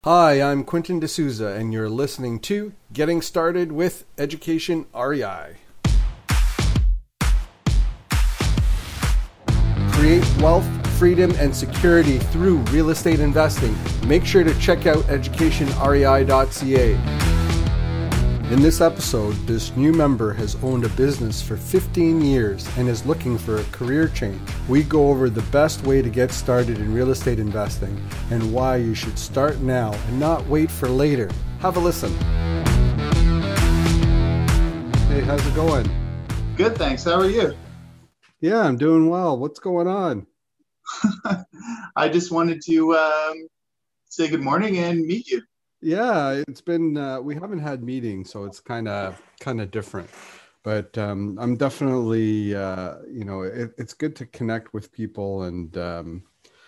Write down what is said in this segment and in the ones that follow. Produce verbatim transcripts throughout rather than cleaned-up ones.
Hi, I'm Quentin D'Souza, and you're listening to Getting Started with Education R E I. Create wealth, freedom, and security through real estate investing. Make sure to check out education R E I dot C A. In this episode, this new member has owned a business for fifteen years and is looking for a career change. We go over the best way to get started in real estate investing and why you should start now and not wait for later. Have a listen. Hey, how's it going? Good, thanks. How are you? Yeah, I'm doing well. What's going on? I just wanted to um, say good morning and meet you. Yeah, it's been, uh, we haven't had meetings, so it's kind of kind of different. But um, I'm definitely, uh, you know, it, it's good to connect with people. And, um,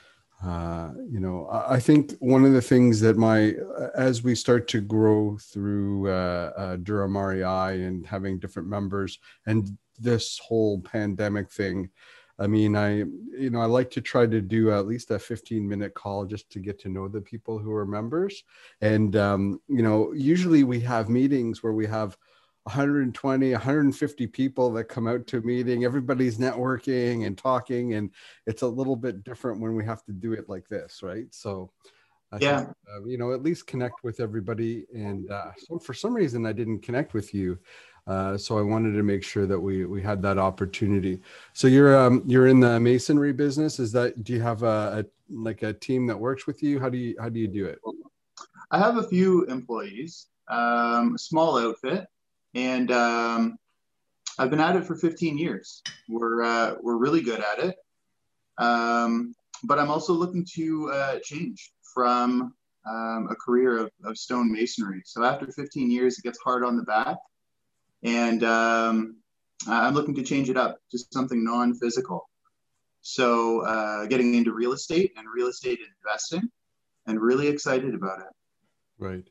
uh, you know, I, I think one of the things that my, as we start to grow through uh, uh, Durham R E I and having different members and this whole pandemic thing, I mean, I, you know, I like to try to do at least a fifteen minute call just to get to know the people who are members. And, um, you know, usually we have meetings where we have one hundred twenty, one hundred fifty people that come out to a meeting. Everybody's networking and talking, and it's a little bit different when we have to do it like this, right? So I Yeah. thought, uh, you know, at least connect with everybody. And uh, so for some reason, I didn't connect with you. Uh, so I wanted to make sure that we we had that opportunity. So you're um, you're in the masonry business. Is that, do you have a, a like a team that works with you? How do you how do you do it? I have a few employees, um, a small outfit, and um, I've been at it for fifteen years. We're uh, we're really good at it, um, but I'm also looking to uh, change from um, a career of, of stone masonry. So after fifteen years, it gets hard on the back. And um, I'm looking to change it up to something non-physical. So uh, getting into real estate and real estate investing, and really excited about it. Right.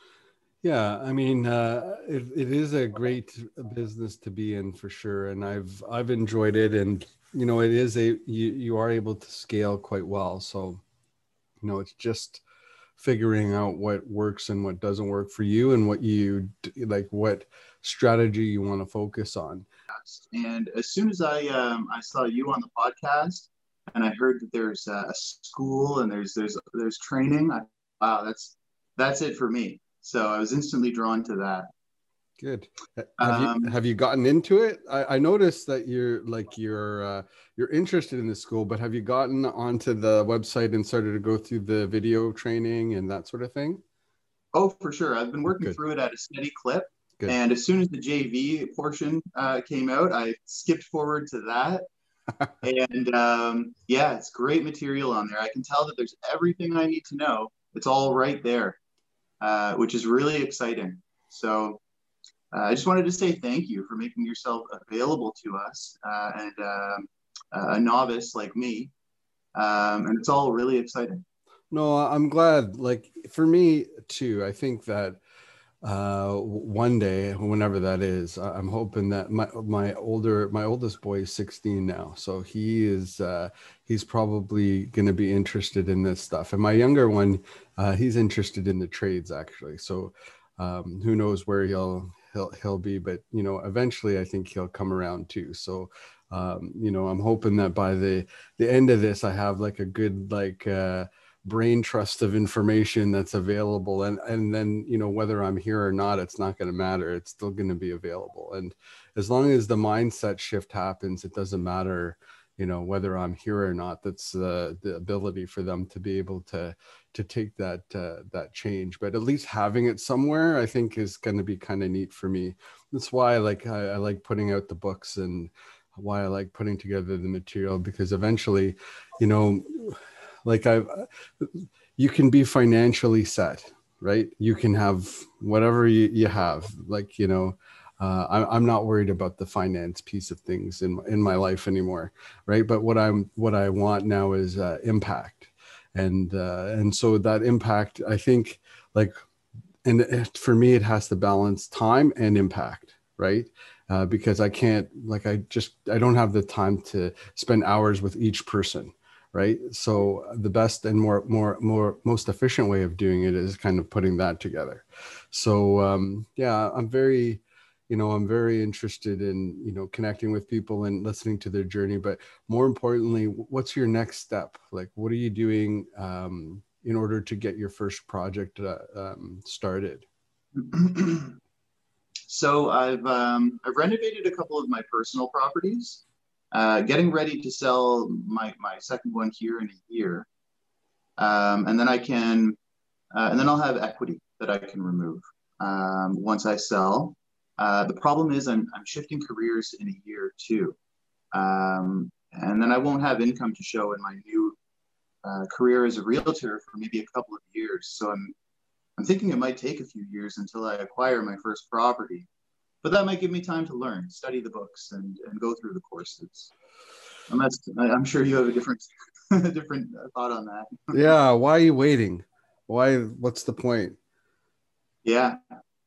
Yeah, I mean, uh, it, it is a great business to be in for sure, and I've I've enjoyed it, and you know, it is a you you are able to scale quite well. So, you know, it's just figuring out what works and what doesn't work for you, and what you like, what strategy you want to focus on. And as soon as I um, I saw you on the podcast, and I heard that there's a school and there's there's there's training, I, wow, that's that's it for me. So I was instantly drawn to that. Good. Have you Um, have you gotten into it? I, I noticed that you're like you're uh, you're interested in the school, but have you gotten onto the website and started to go through the video training and that sort of thing? oh, for sure. I've been working Good. through it at a steady clip. Good. And as soon as the J V portion uh, came out, I skipped forward to that. And um, yeah, it's great material on there. I can tell that there's everything I need to know. It's all right there, uh, which is really exciting. So uh, I just wanted to say thank you for making yourself available to us uh, and um, a novice like me. Um, and it's all really exciting. No, I'm glad. Like for me too, I think that uh one day, whenever that is, I- I'm hoping that my my older my oldest boy is sixteen now, so he is uh he's probably going to be interested in this stuff, and my younger one, uh he's interested in the trades actually. So um who knows where he'll he'll he'll be, but you know, eventually I think he'll come around too. So um you know, I'm hoping that by the the end of this, I have like a good like uh brain trust of information that's available, and and then, you know, whether I'm here or not, it's not going to matter. It's still going to be available, and as long as the mindset shift happens, it doesn't matter, you know, whether I'm here or not. That's the the ability for them to be able to to take that uh, that change. But at least having it somewhere, I think, is going to be kind of neat for me. That's why I like I, I like putting out the books, and why I like putting together the material, because eventually, you know, like I, you can be financially set, right? You can have whatever you, you have, like, you know, uh, I, I'm not worried about the finance piece of things in in my life anymore, right? But what I'm what I want now is uh, impact, and uh, and so that impact, I think, like, and it, for me, it has to balance time and impact, right? Uh, because I can't, like, I just I don't have the time to spend hours with each person, right? So the best and more, more, more, most efficient way of doing it is kind of putting that together. So um, yeah, I'm very, you know, I'm very interested in, you know, connecting with people and listening to their journey. But more importantly, what's your next step? Like, what are you doing um, in order to get your first project uh, um, started? So I've um, I've renovated a couple of my personal properties, uh, getting ready to sell my my second one here in a year, um, and then I can uh, and then I'll have equity that I can remove um, once I sell. Uh, the problem is I'm I'm shifting careers in a year too, um, and then I won't have income to show in my new uh, career as a realtor for maybe a couple of years. So I'm I'm thinking it might take a few years until I acquire my first property, but that might give me time to learn, study the books, and and go through the courses. And that's I'm sure you have a different a different thought on that. Yeah. Why are you waiting? Why? What's the point? Yeah,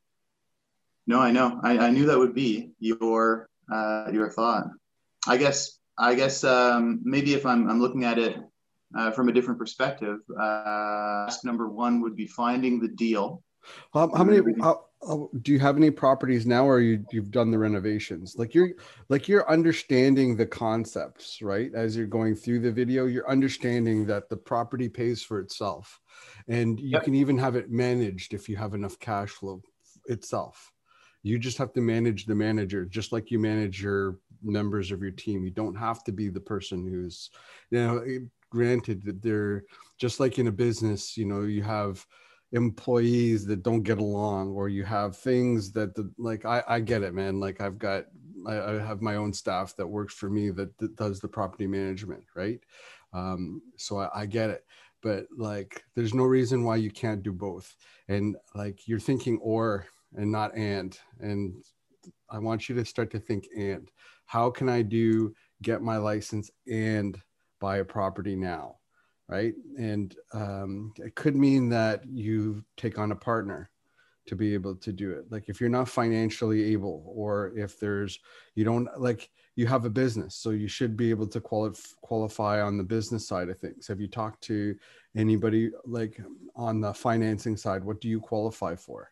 no, I know. I, I knew that would be your uh, your thought. I guess I guess um, maybe if I'm I'm looking at it uh, from a different perspective, uh, number one would be finding the deal. How, how many how, how, do you have any properties now, or you you've done the renovations? Like you're like you're understanding the concepts, right? As you're going through the video, you're understanding that the property pays for itself, and you Yep. can even have it managed if you have enough cash flow itself. You just have to manage the manager, just like you manage your members of your team. You don't have to be the person who's, you know, granted that they're just like in a business, you know, you have employees that don't get along, or you have things that the, like I, I get it, man. Like I've got I, I have my own staff that works for me that, that does the property management, right? Um, so I, I get it, but like there's no reason why you can't do both. And like you're thinking or and not and and I want you to start to think and how can I do get my license and buy a property now, right? And um, it could mean that you take on a partner to be able to do it. Like if you're not financially able, or if there's, you don't like, you have a business, so you should be able to quali- qualify on the business side of things. Have you talked to anybody like on the financing side? What do you qualify for?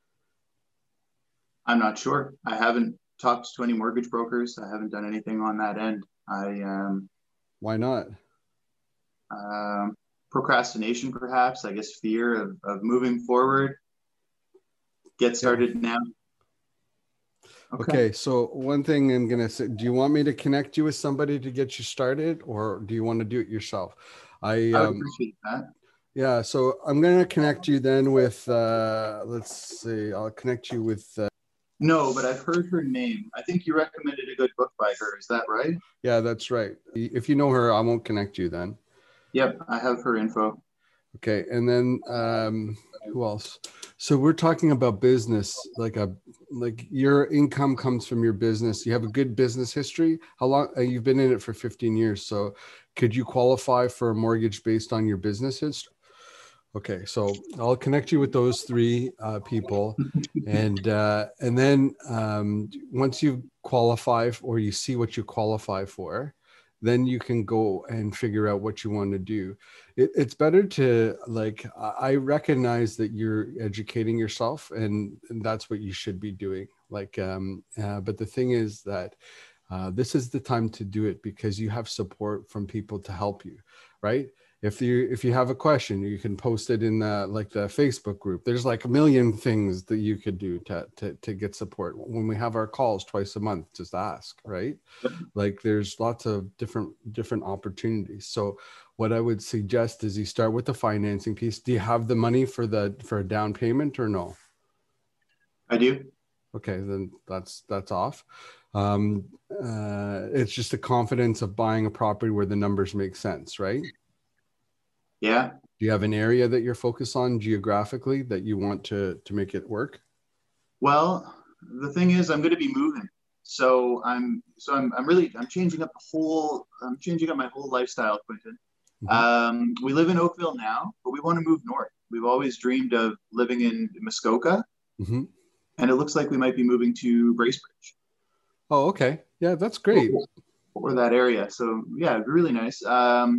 I'm not sure. I haven't talked to any mortgage brokers. I haven't done anything on that end. I um, Why not? um, procrastination, perhaps. I guess fear of, of moving forward. Get Okay. started now. Okay. Okay, so one thing I'm gonna say, do you want me to connect you with somebody to get you started, or do you want to do it yourself? I I would um appreciate that. yeah, so I'm gonna connect you then with uh let's see, I'll connect you with uh, No, but I've heard her name. I think you recommended a good book by her. Is that right? yeah, that's right. If you know her, I won't connect you then. Yep, I have her info. Okay, and then um who else? So we're talking about business, like a like your income comes from your business. You have a good business history. How long uh, you've been in it for fifteen years, so could you qualify for a mortgage based on your business history? Okay, so I'll connect you with those three uh, people, and uh, and then um, once you qualify or you see what you qualify for, then you can go and figure out what you want to do. It, it's better to like I recognize that you're educating yourself, and, and that's what you should be doing. Like, um, uh, but the thing is that uh, this is the time to do it because you have support from people to help you, right? If you if you have a question, you can post it in the, like the Facebook group. There's like a million things that you could do to, to to get support. When we have our calls twice a month, just ask, right? Like there's lots of different different opportunities. So what I would suggest is you start with the financing piece. Do you have the money for the for a down payment or no? I do. Okay, then that's that's off. Um, uh, it's just the confidence of buying a property where the numbers make sense, right? Yeah. Do you have an area that you're focused on geographically that you want to to make it work? Well, the thing is, I'm going to be moving, so I'm so I'm I'm really I'm changing up the whole I'm changing up my whole lifestyle, Quentin. Mm-hmm. Um, we live in Oakville now, but we want to move north. We've always dreamed of living in Muskoka, Mm-hmm. and it looks like we might be moving to Bracebridge. Oh, okay. Yeah, that's great. Or that area. So yeah, it'd be really nice. Um,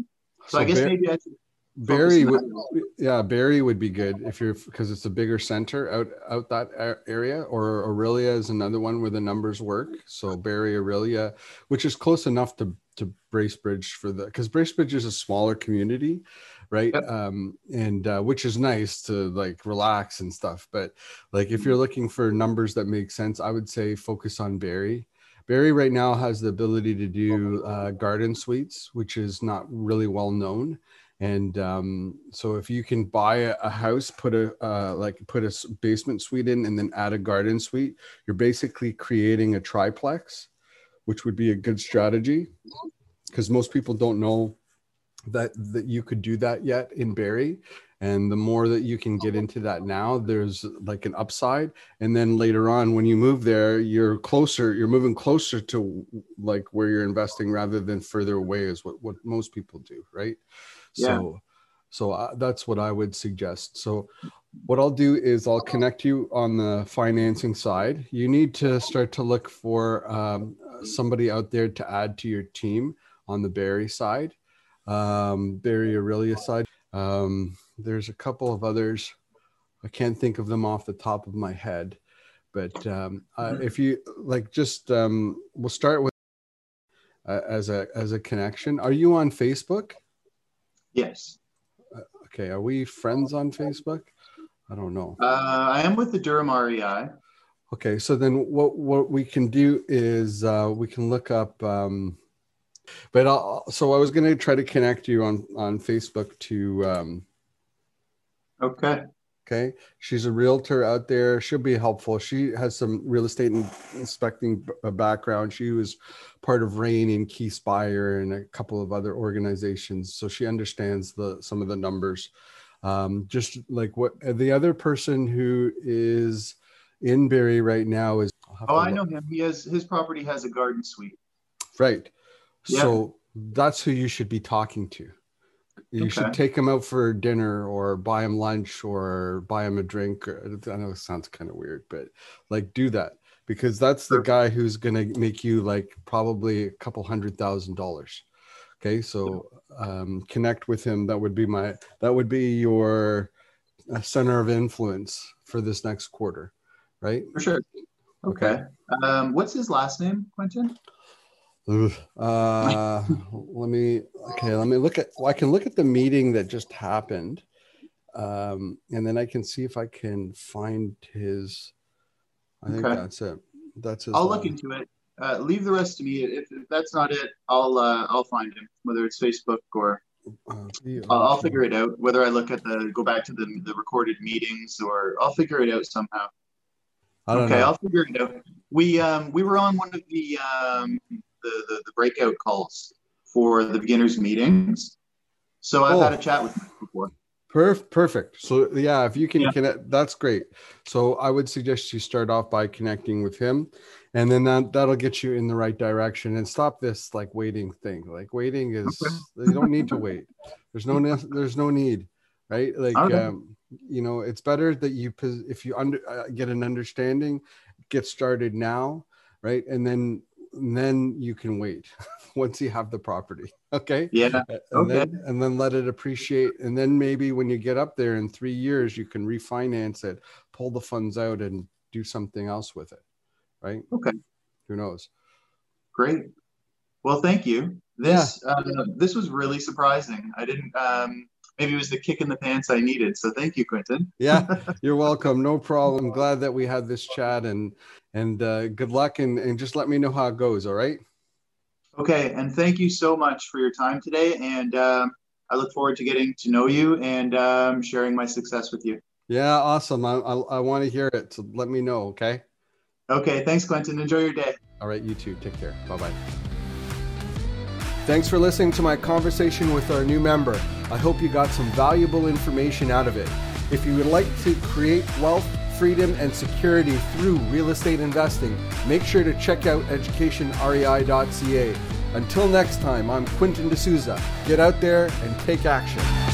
So, so I guess Bar- maybe I should Barrie would, yeah, Barrie would be good if you're, because it's a bigger center out out that area, or Orillia is another one where the numbers work. So Barrie, Orillia, which is close enough to to Bracebridge for the, because Bracebridge is a smaller community, right? Yep. Um, and uh, which is nice to like relax and stuff. But like if you're looking for numbers that make sense, I would say focus on Barrie. Barrie right now has the ability to do uh, garden suites, which is not really well known. And um, so if you can buy a, a house, put a uh, like put a basement suite in, and then add a garden suite, you're basically creating a triplex, which would be a good strategy, because most people don't know that that you could do that yet in Barrie. And the more that you can get into that now, there's like an upside. And then later on, when you move there, you're closer, you're moving closer to like where you're investing rather than further away, is what, what most people do, right? Yeah. So, so uh, that's what I would suggest. So what I'll do is I'll connect you on the financing side. You need to start to look for um, somebody out there to add to your team on the Barrie side, um, Barrie Orillia side. Um, there's a couple of others. I can't think of them off the top of my head, but um, uh, if you like, just um, we'll start with uh, as a as a connection. Are you on Facebook? Yes. Uh, okay. Are we friends on Facebook? I don't know. Uh, I am with the Durham R E I. Okay. So then what, what we can do is uh, we can look up, um, but I'll, so I was going to try to connect you on, on Facebook to, um, okay. Okay. She's a realtor out there. She'll be helpful. She has some real estate inspecting background. She was part of RAIN and Keyspire and a couple of other organizations. So she understands the some of the numbers. Um, just like what the other person who is in Barrie right now is. Oh, I know him. He has, his property has a garden suite. Right. Yeah. So that's who you should be talking to. You okay. should take him out for dinner or buy him lunch or buy him a drink. Or, I know it sounds kind of weird, but like do that, because that's the guy who's going to make you like probably a couple hundred thousand dollars. Okay. So um, connect with him. That would be my, that would be your center of influence for this next quarter. Right. For sure. Okay. okay. Um, what's his last name, Quentin? Uh, let me, okay, let me look at, well, I can look at the meeting that just happened. Um, and then I can see if I can find his, I think okay. that's it. That's his I'll line. look into it. Uh, leave the rest to me. If, if that's not it, I'll, uh, I'll find him, whether it's Facebook or uh, I'll, I'll figure it out. Whether I look at the, go back to the, the recorded meetings, or I'll figure it out somehow. I don't okay. know. I'll figure it out. We, um, we were on one of the, um, The, the, the breakout calls for the beginners meetings. So I've oh. had a chat with him before. Perf- perfect. So yeah, if you can yeah. connect, that's great. So I would suggest you start off by connecting with him, and then that, that'll get you in the right direction, and stop this like waiting thing. Like waiting is, okay. You don't need to wait. There's no, there's no need, right? Like, okay. um, you know, it's better that you, if you under, uh, get an understanding, get started now, right? And then And then you can wait once you have the property. Okay. Yeah. And okay. then, and then let it appreciate. And then maybe when you get up there in three years, you can refinance it, pull the funds out, and do something else with it. Right. Okay. Who knows? Great. Well, thank you. This, yeah. uh, this was really surprising. I didn't, um, maybe it was the kick in the pants I needed. So thank you, Quentin. Yeah, you're welcome. No problem. I'm glad that we had this chat, and and uh, good luck, and, and just let me know how it goes. All right. Okay. And thank you so much for your time today. And um, I look forward to getting to know you and um, sharing my success with you. Yeah. Awesome. I, I, I want to hear it. So let me know. Okay. Okay. Thanks, Quentin. Enjoy your day. All right. You too. Take care. Bye-bye. Thanks for listening to my conversation with our new member. I hope you got some valuable information out of it. If you would like to create wealth, freedom, and security through real estate investing, make sure to check out education rei dot c a. Until next time, I'm Quentin D'Souza. Get out there and take action.